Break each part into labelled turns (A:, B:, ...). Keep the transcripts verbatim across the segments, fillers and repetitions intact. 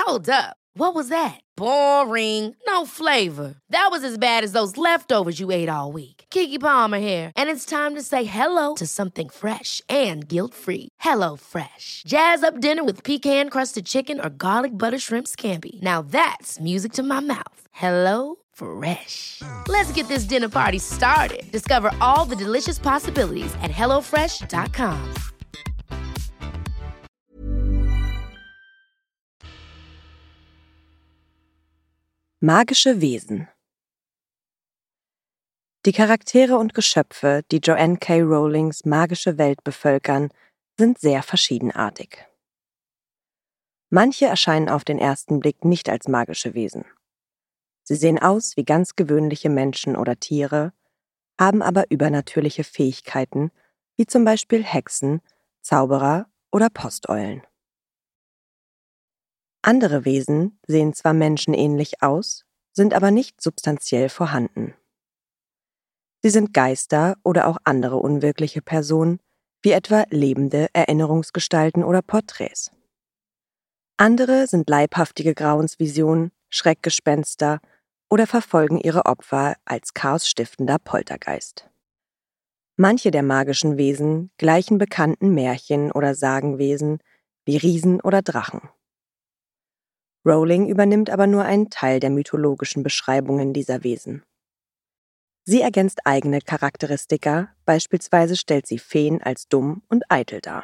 A: Hold up. What was that? Boring. No flavor. That was as bad as those leftovers you ate all week. Keke Palmer here. And it's time to say hello to something fresh and guilt-free. Hello Fresh. Jazz up dinner with pecan-crusted chicken or garlic butter shrimp scampi. Now that's music to my mouth. Hello Fresh. Let's get this dinner party started. Discover all the delicious possibilities at hello fresh dot com.
B: Magische Wesen. Die Charaktere und Geschöpfe, die Joanne K. Rowlings magische Welt bevölkern, sind sehr verschiedenartig. Manche erscheinen auf den ersten Blick nicht als magische Wesen. Sie sehen aus wie ganz gewöhnliche Menschen oder Tiere, haben aber übernatürliche Fähigkeiten, wie zum Beispiel Hexen, Zauberer oder Posteulen. Andere Wesen sehen zwar menschenähnlich aus, sind aber nicht substanziell vorhanden. Sie sind Geister oder auch andere unwirkliche Personen, wie etwa lebende Erinnerungsgestalten oder Porträts. Andere sind leibhaftige Grauensvisionen, Schreckgespenster oder verfolgen ihre Opfer als chaosstiftender Poltergeist. Manche der magischen Wesen gleichen bekannten Märchen oder Sagenwesen wie Riesen oder Drachen. Rowling übernimmt aber nur einen Teil der mythologischen Beschreibungen dieser Wesen. Sie ergänzt eigene Charakteristika, beispielsweise stellt sie Feen als dumm und eitel dar.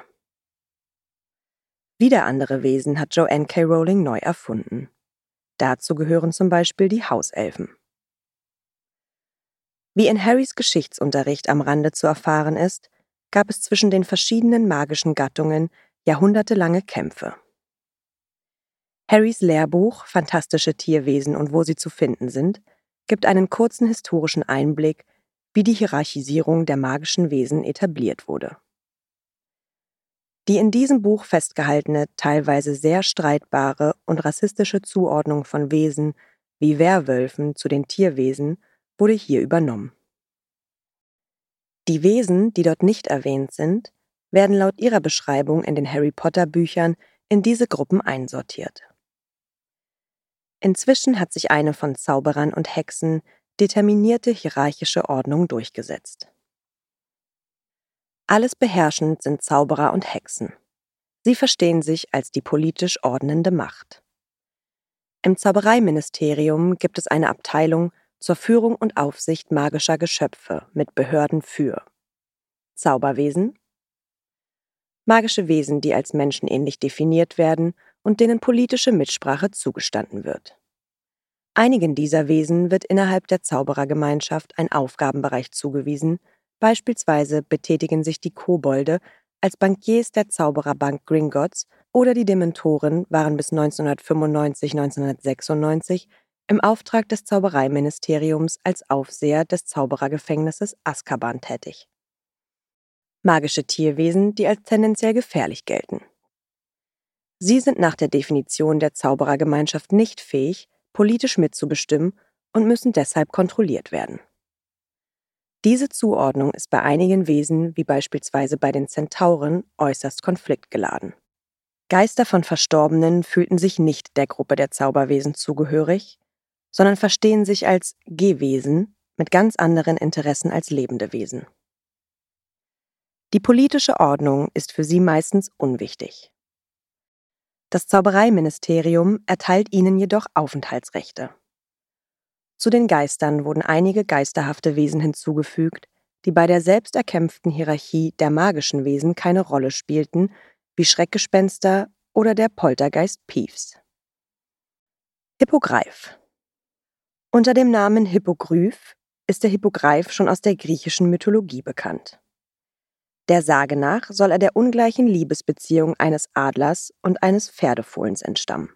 B: Wieder andere Wesen hat Joanne K. Rowling neu erfunden. Dazu gehören zum Beispiel die Hauselfen. Wie in Harrys Geschichtsunterricht am Rande zu erfahren ist, gab es zwischen den verschiedenen magischen Gattungen jahrhundertelange Kämpfe. Harrys Lehrbuch »Fantastische Tierwesen und wo sie zu finden sind« gibt einen kurzen historischen Einblick, wie die Hierarchisierung der magischen Wesen etabliert wurde. Die in diesem Buch festgehaltene, teilweise sehr streitbare und rassistische Zuordnung von Wesen wie Werwölfen zu den Tierwesen wurde hier übernommen. Die Wesen, die dort nicht erwähnt sind, werden laut ihrer Beschreibung in den Harry-Potter-Büchern in diese Gruppen einsortiert. Inzwischen hat sich eine von Zauberern und Hexen determinierte hierarchische Ordnung durchgesetzt. Alles beherrschend sind Zauberer und Hexen. Sie verstehen sich als die politisch ordnende Macht. Im Zaubereiministerium gibt es eine Abteilung zur Führung und Aufsicht magischer Geschöpfe mit Behörden für Zauberwesen, magische Wesen, die als menschenähnlich definiert werden und denen politische Mitsprache zugestanden wird. Einigen dieser Wesen wird innerhalb der Zauberergemeinschaft ein Aufgabenbereich zugewiesen, beispielsweise betätigen sich die Kobolde als Bankiers der Zaubererbank Gringotts oder die Dementoren waren bis neunzehnhundertfünfundneunzig bis neunzehnhundertsechsundneunzig im Auftrag des Zaubereiministeriums als Aufseher des Zauberergefängnisses Azkaban tätig. Magische Tierwesen, die als tendenziell gefährlich gelten. Sie sind nach der Definition der Zauberergemeinschaft nicht fähig, politisch mitzubestimmen und müssen deshalb kontrolliert werden. Diese Zuordnung ist bei einigen Wesen, wie beispielsweise bei den Zentauren, äußerst konfliktgeladen. Geister von Verstorbenen fühlten sich nicht der Gruppe der Zauberwesen zugehörig, sondern verstehen sich als Gehwesen mit ganz anderen Interessen als lebende Wesen. Die politische Ordnung ist für sie meistens unwichtig. Das Zaubereiministerium erteilt ihnen jedoch Aufenthaltsrechte. Zu den Geistern wurden einige geisterhafte Wesen hinzugefügt, die bei der selbst erkämpften Hierarchie der magischen Wesen keine Rolle spielten, wie Schreckgespenster oder der Poltergeist Peeves. Hippogreif. Unter dem Namen Hippogryph ist der Hippogreif schon aus der griechischen Mythologie bekannt. Der Sage nach soll er der ungleichen Liebesbeziehung eines Adlers und eines Pferdefohlens entstammen.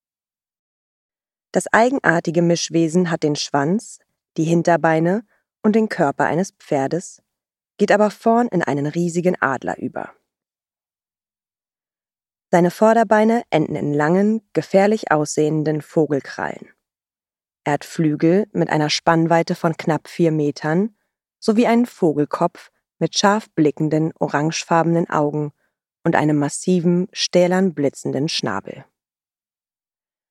B: Das eigenartige Mischwesen hat den Schwanz, die Hinterbeine und den Körper eines Pferdes, geht aber vorn in einen riesigen Adler über. Seine Vorderbeine enden in langen, gefährlich aussehenden Vogelkrallen. Er hat Flügel mit einer Spannweite von knapp vier Metern sowie einen Vogelkopf mit scharf blickenden, orangefarbenen Augen und einem massiven, stählern blitzenden Schnabel.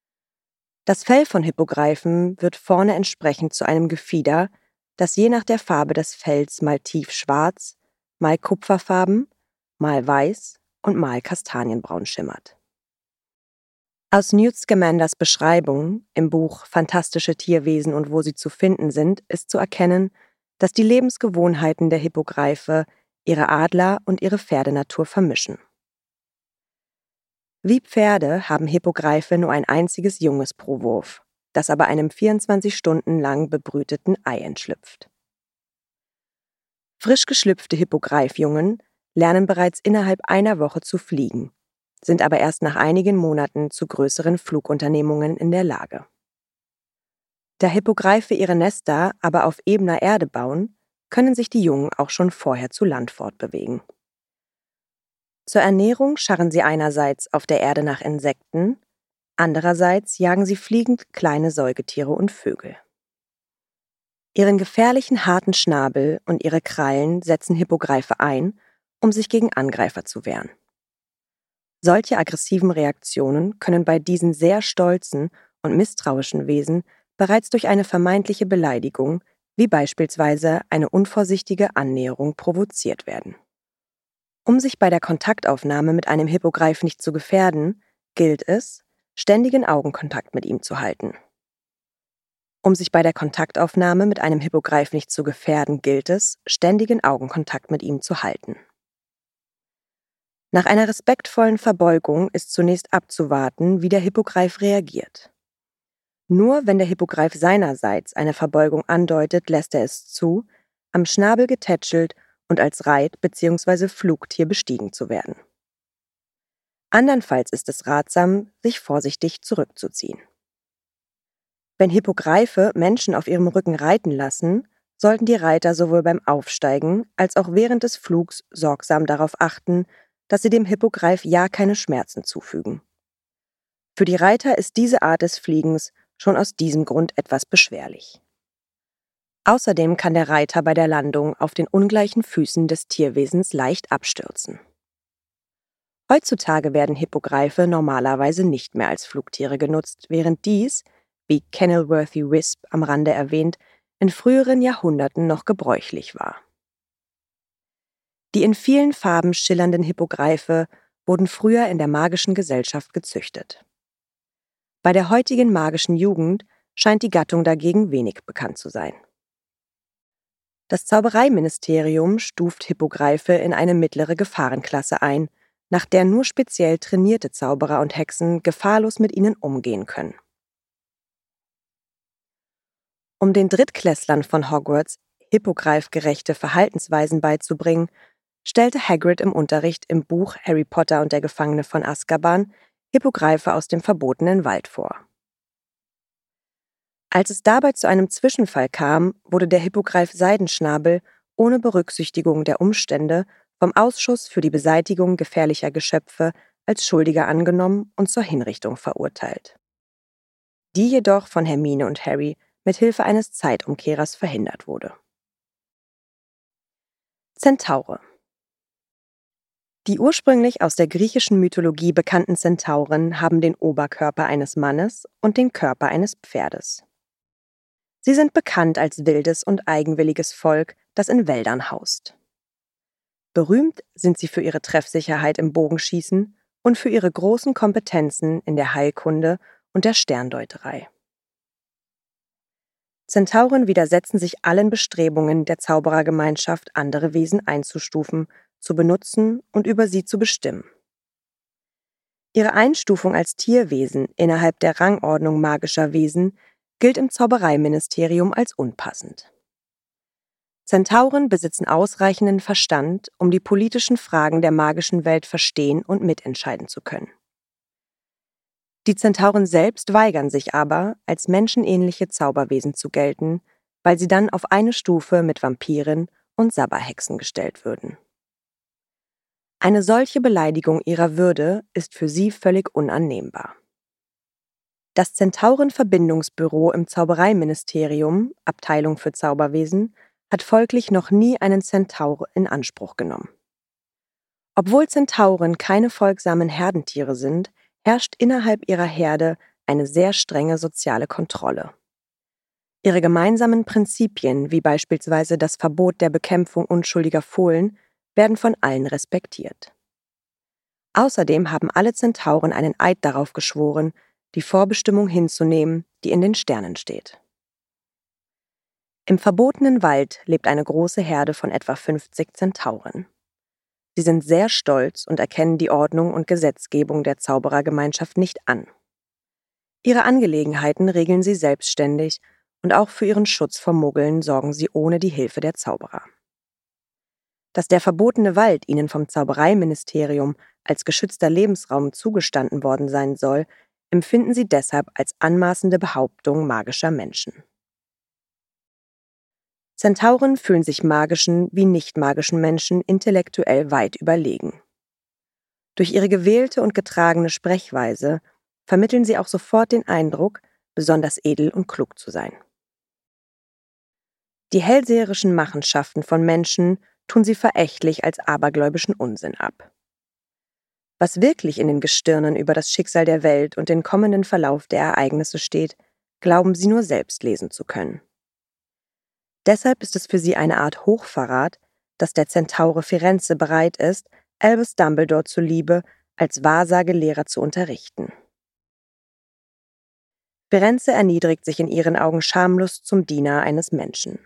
B: Das Fell von Hippogreifen wird vorne entsprechend zu einem Gefieder, das je nach der Farbe des Fells mal tiefschwarz, mal kupferfarben, mal weiß und mal kastanienbraun schimmert. Aus Newt Scamanders Beschreibung im Buch Fantastische Tierwesen und wo sie zu finden sind, ist zu erkennen, dass die Lebensgewohnheiten der Hippogreife ihre Adler- und ihre Pferdenatur vermischen. Wie Pferde haben Hippogreife nur ein einziges Junges pro Wurf, das aber einem vierundzwanzig Stunden lang bebrüteten Ei entschlüpft. Frisch geschlüpfte Hippogreifjungen lernen bereits innerhalb einer Woche zu fliegen, sind aber erst nach einigen Monaten zu größeren Flugunternehmungen in der Lage. Da Hippogreife ihre Nester aber auf ebener Erde bauen, können sich die Jungen auch schon vorher zu Land fortbewegen. Zur Ernährung scharren sie einerseits auf der Erde nach Insekten, andererseits jagen sie fliegend kleine Säugetiere und Vögel. Ihren gefährlichen harten Schnabel und ihre Krallen setzen Hippogreife ein, um sich gegen Angreifer zu wehren. Solche aggressiven Reaktionen können bei diesen sehr stolzen und misstrauischen Wesen bereits durch eine vermeintliche Beleidigung, wie beispielsweise eine unvorsichtige Annäherung, provoziert werden. Um sich bei der Kontaktaufnahme mit einem Hippogreif nicht zu gefährden, gilt es, ständigen Augenkontakt mit ihm zu halten. Um sich bei der Kontaktaufnahme mit einem Hippogreif nicht zu gefährden, gilt es, ständigen Augenkontakt mit ihm zu halten. Nach einer respektvollen Verbeugung ist zunächst abzuwarten, wie der Hippogreif reagiert. Nur wenn der Hippogreif seinerseits eine Verbeugung andeutet, lässt er es zu, am Schnabel getätschelt und als Reit- bzw. Flugtier bestiegen zu werden. Andernfalls ist es ratsam, sich vorsichtig zurückzuziehen. Wenn Hippogreife Menschen auf ihrem Rücken reiten lassen, sollten die Reiter sowohl beim Aufsteigen als auch während des Flugs sorgsam darauf achten, dass sie dem Hippogreif ja keine Schmerzen zufügen. Für die Reiter ist diese Art des Fliegens schon aus diesem Grund etwas beschwerlich. Außerdem kann der Reiter bei der Landung auf den ungleichen Füßen des Tierwesens leicht abstürzen. Heutzutage werden Hippogreife normalerweise nicht mehr als Flugtiere genutzt, während dies, wie Kenilworthy Wisp am Rande erwähnt, in früheren Jahrhunderten noch gebräuchlich war. Die in vielen Farben schillernden Hippogreife wurden früher in der magischen Gesellschaft gezüchtet. Bei der heutigen magischen Jugend scheint die Gattung dagegen wenig bekannt zu sein. Das Zaubereiministerium stuft Hippogreife in eine mittlere Gefahrenklasse ein, nach der nur speziell trainierte Zauberer und Hexen gefahrlos mit ihnen umgehen können. Um den Drittklässlern von Hogwarts hippogreifgerechte Verhaltensweisen beizubringen, stellte Hagrid im Unterricht im Buch Harry Potter und der Gefangene von Azkaban Hippogreife aus dem verbotenen Wald vor. Als es dabei zu einem Zwischenfall kam, wurde der Hippogreif Seidenschnabel ohne Berücksichtigung der Umstände vom Ausschuss für die Beseitigung gefährlicher Geschöpfe als Schuldiger angenommen und zur Hinrichtung verurteilt. Die jedoch von Hermine und Harry mit Hilfe eines Zeitumkehrers verhindert wurde. Zentaure. Die ursprünglich aus der griechischen Mythologie bekannten Zentauren haben den Oberkörper eines Mannes und den Körper eines Pferdes. Sie sind bekannt als wildes und eigenwilliges Volk, das in Wäldern haust. Berühmt sind sie für ihre Treffsicherheit im Bogenschießen und für ihre großen Kompetenzen in der Heilkunde und der Sterndeuterei. Zentauren widersetzen sich allen Bestrebungen der Zauberergemeinschaft, andere Wesen einzustufen, zu benutzen und über sie zu bestimmen. Ihre Einstufung als Tierwesen innerhalb der Rangordnung magischer Wesen gilt im Zaubereiministerium als unpassend. Zentauren besitzen ausreichenden Verstand, um die politischen Fragen der magischen Welt verstehen und mitentscheiden zu können. Die Zentauren selbst weigern sich aber, als menschenähnliche Zauberwesen zu gelten, weil sie dann auf eine Stufe mit Vampiren und Sabberhexen gestellt würden. Eine solche Beleidigung ihrer Würde ist für sie völlig unannehmbar. Das Zentauren-Verbindungsbüro im Zaubereiministerium, Abteilung für Zauberwesen, hat folglich noch nie einen Zentaur in Anspruch genommen. Obwohl Zentauren keine folgsamen Herdentiere sind, herrscht innerhalb ihrer Herde eine sehr strenge soziale Kontrolle. Ihre gemeinsamen Prinzipien, wie beispielsweise das Verbot der Bekämpfung unschuldiger Fohlen, werden von allen respektiert. Außerdem haben alle Zentauren einen Eid darauf geschworen, die Vorbestimmung hinzunehmen, die in den Sternen steht. Im verbotenen Wald lebt eine große Herde von etwa fünfzig Zentauren. Sie sind sehr stolz und erkennen die Ordnung und Gesetzgebung der Zauberergemeinschaft nicht an. Ihre Angelegenheiten regeln sie selbstständig und auch für ihren Schutz vor Muggeln sorgen sie ohne die Hilfe der Zauberer. Dass der verbotene Wald ihnen vom Zaubereiministerium als geschützter Lebensraum zugestanden worden sein soll, empfinden sie deshalb als anmaßende Behauptung magischer Menschen. Zentauren fühlen sich magischen wie nicht-magischen Menschen intellektuell weit überlegen. Durch ihre gewählte und getragene Sprechweise vermitteln sie auch sofort den Eindruck, besonders edel und klug zu sein. Die hellseherischen Machenschaften von Menschen tun sie verächtlich als abergläubischen Unsinn ab. Was wirklich in den Gestirnen über das Schicksal der Welt und den kommenden Verlauf der Ereignisse steht, glauben sie nur selbst lesen zu können. Deshalb ist es für sie eine Art Hochverrat, dass der Zentaure Firenze bereit ist, Albus Dumbledore zuliebe als Wahrsagelehrer zu unterrichten. Firenze erniedrigt sich in ihren Augen schamlos zum Diener eines Menschen.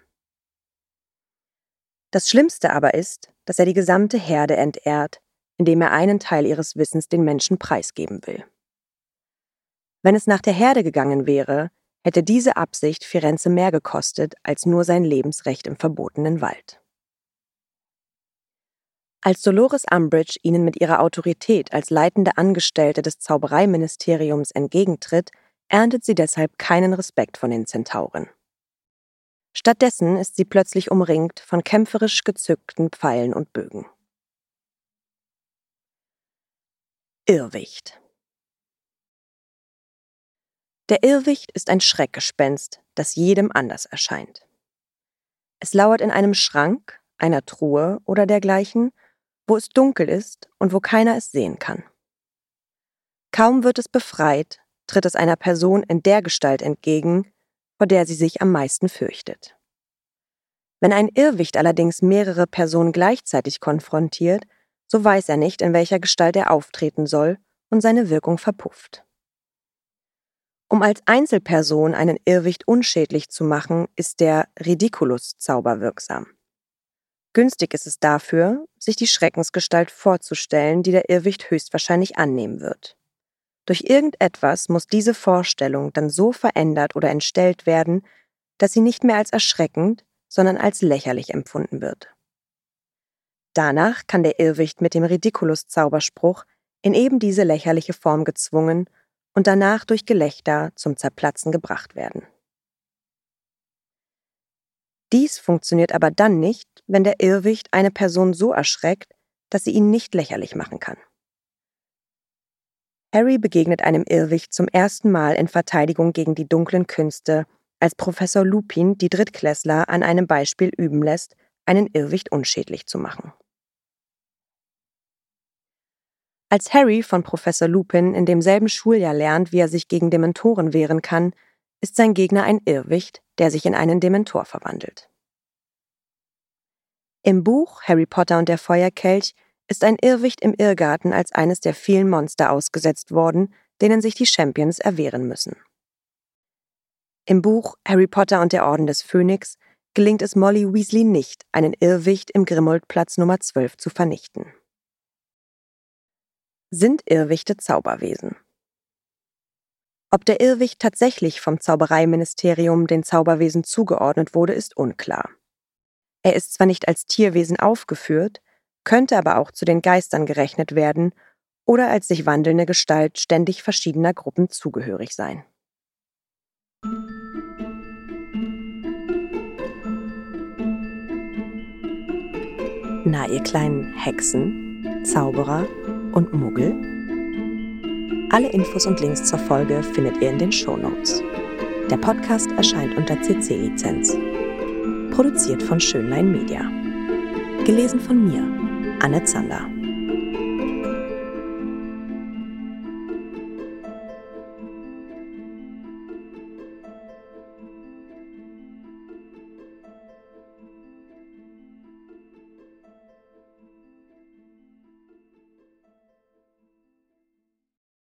B: Das Schlimmste aber ist, dass er die gesamte Herde entehrt, indem er einen Teil ihres Wissens den Menschen preisgeben will. Wenn es nach der Herde gegangen wäre, hätte diese Absicht Firenze mehr gekostet als nur sein Lebensrecht im verbotenen Wald. Als Dolores Umbridge ihnen mit ihrer Autorität als leitende Angestellte des Zaubereiministeriums entgegentritt, erntet sie deshalb keinen Respekt von den Zentauren. Stattdessen ist sie plötzlich umringt von kämpferisch gezückten Pfeilen und Bögen. Irrwicht. Der Irrwicht ist ein Schreckgespenst, das jedem anders erscheint. Es lauert in einem Schrank, einer Truhe oder dergleichen, wo es dunkel ist und wo keiner es sehen kann. Kaum wird es befreit, tritt es einer Person in der Gestalt entgegen, vor der sie sich am meisten fürchtet. Wenn ein Irrwicht allerdings mehrere Personen gleichzeitig konfrontiert, so weiß er nicht, in welcher Gestalt er auftreten soll und seine Wirkung verpufft. Um als Einzelperson einen Irrwicht unschädlich zu machen, ist der Ridiculus-Zauber wirksam. Günstig ist es dafür, sich die Schreckensgestalt vorzustellen, die der Irrwicht höchstwahrscheinlich annehmen wird. Durch irgendetwas muss diese Vorstellung dann so verändert oder entstellt werden, dass sie nicht mehr als erschreckend, sondern als lächerlich empfunden wird. Danach kann der Irrwicht mit dem Ridiculus-Zauberspruch in eben diese lächerliche Form gezwungen und danach durch Gelächter zum Zerplatzen gebracht werden. Dies funktioniert aber dann nicht, wenn der Irrwicht eine Person so erschreckt, dass sie ihn nicht lächerlich machen kann. Harry begegnet einem Irrwicht zum ersten Mal in Verteidigung gegen die dunklen Künste, als Professor Lupin die Drittklässler an einem Beispiel üben lässt, einen Irrwicht unschädlich zu machen. Als Harry von Professor Lupin in demselben Schuljahr lernt, wie er sich gegen Dementoren wehren kann, ist sein Gegner ein Irrwicht, der sich in einen Dementor verwandelt. Im Buch Harry Potter und der Feuerkelch ist ein Irrwicht im Irrgarten als eines der vielen Monster ausgesetzt worden, denen sich die Champions erwehren müssen. Im Buch Harry Potter und der Orden des Phönix gelingt es Molly Weasley nicht, einen Irrwicht im Grimmauld-Platz Nummer zwölf zu vernichten. Sind Irrwichte Zauberwesen? Ob der Irrwicht tatsächlich vom Zaubereiministerium den Zauberwesen zugeordnet wurde, ist unklar. Er ist zwar nicht als Tierwesen aufgeführt, könnte aber auch zu den Geistern gerechnet werden oder als sich wandelnde Gestalt ständig verschiedener Gruppen zugehörig sein. Na, ihr kleinen Hexen, Zauberer und Muggel? Alle Infos und Links zur Folge findet ihr in den Shownotes. Der Podcast erscheint unter C C-Lizenz. Produziert von Schönlein Media. Gelesen von mir, Anne Zander.